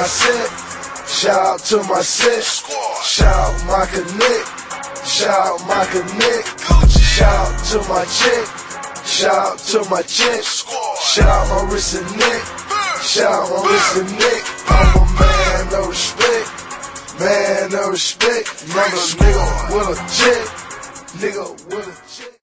set. Shout out to my set. Shout out my connect. Shout out my connect. Shout out to my check. Shout out to my check. Shout out my wrist and neck. Shout out my wrist and neck. I'm a man, no respect. Man, no respect. Another nigga with a check. Nigga with a